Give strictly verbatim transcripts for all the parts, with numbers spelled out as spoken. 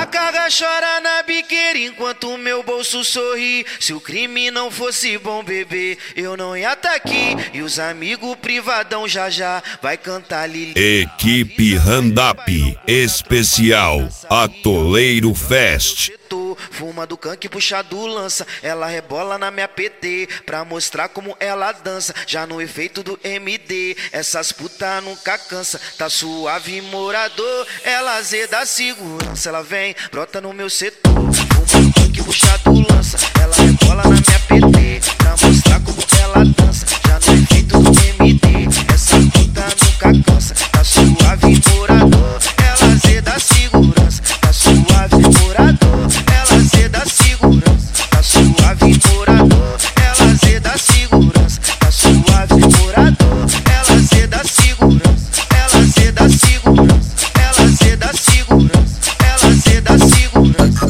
carga chora na biqueira enquanto o meu bolso sorri. Se o crime não fosse bom, bebê, eu não ia tá aqui. E os amigos privadão já já vai cantar Lili. Equipe Randap Especial Atoleiro Fest. Fuma do canque, puxa do lança. Ela rebola na minha P T pra mostrar como ela dança. Já no efeito do M D, essas putas nunca cansa. Tá suave, morador, ela zeda segurança. Ela vem, brota no meu setor. Fuma do canque, puxa do lança. Ela rebola na minha P T pra mostrar como ela dança. Já no efeito do M D, essa puta nunca cansa. Tá suave, morador, ela zeda segurança. Tá suave, morador. Ela zeda segurança, tá suave, morador. Ela zeda segurança, tá suave, morador. Ela zeda segurança, ela zeda segurança, ela zeda segurança, ela zeda segurança.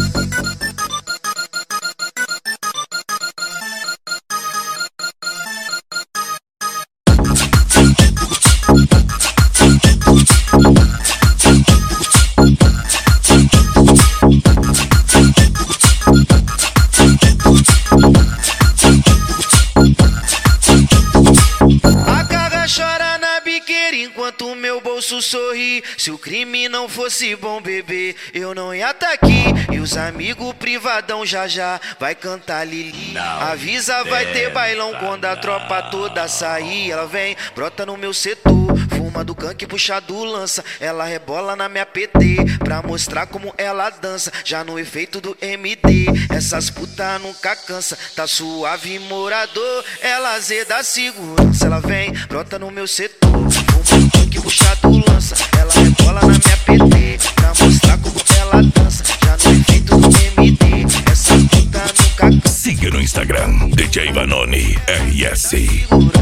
Enquanto o meu bolso sorri. Se o crime não fosse bom, bebê, eu não ia tá aqui. E os amigos privadão já já vai cantar Lili. Avisa, vai ter bailão quando a tropa toda sair. Ela vem, brota no meu setor. Fuma do canque, puxa do lança. Ela rebola na minha P T pra mostrar como ela dança. Já no efeito do M D, essas putas nunca cansa. Tá suave, morador, ela zeda segurança. Ela vem, brota no meu setor. Fuma do canque, puxa do lança. Ela rebola na minha P T pra mostrar como ela dança. Já no efeito do M D, essa puta nunca cansa. Siga no Instagram, D J Vanoni R S.